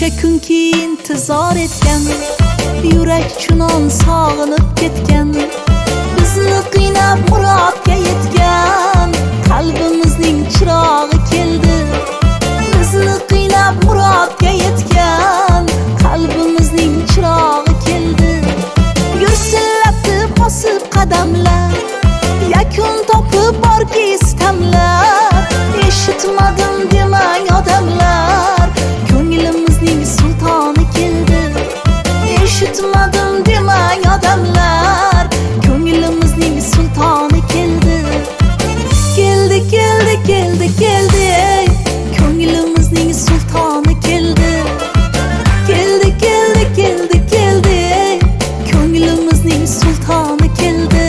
Necha kunki intizor etgan, yurak chunon sog'inib ketgan, bizni qiynab murodga yetgan qalbimizning chirog'i keldi. Bizni qiynab murodga yetgan qalbimizning chirog'i keldi. Gursillabdi bosib qadamlar, yakun topib borki istamlar. Eshitmadim demang odamlar, ko'nglimizning sultoni keldi. Eshitmadim demang odamlar, ko'nglimizning sultoni keldi. Keldi, keldi, keldi, keldi, ko'nglimizning sultoni keldi. Keldi, keldi, keldi, keldi, ko'nglimizning sultoni keldi.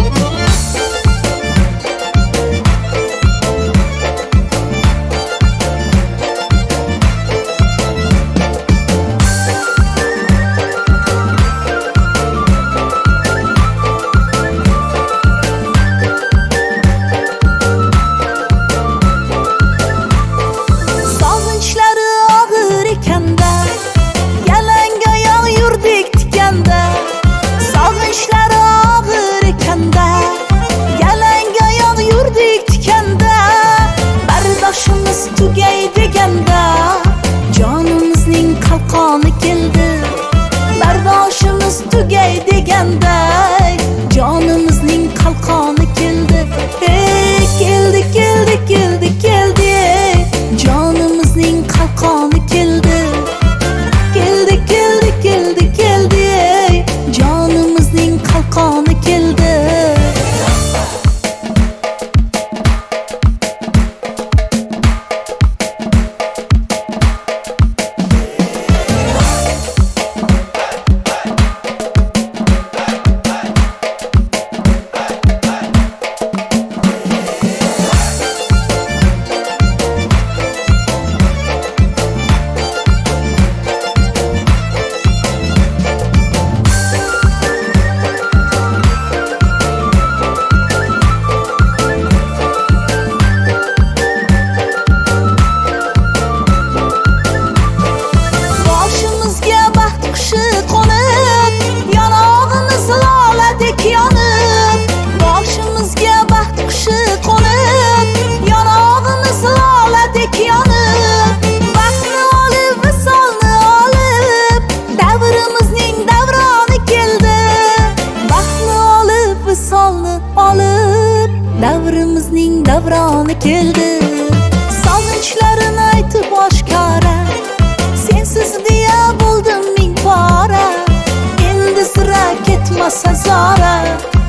Tugay deganda jonimizning qalqoni keldi. Bardoshimiz tugay deganda jonimizning qalqoni keldi. Hey, keldi, keldi, keldi, keldi, jonimizning qalqoni keldi. Keldi, keldi, keldi, keldi, jonimizning qalqoni keldi. Davrimizning davroni keldi. Sog'inchlarini aytib oshkora, sensiz deya bo'ldim ming bora. Endi sira ketmasa zora.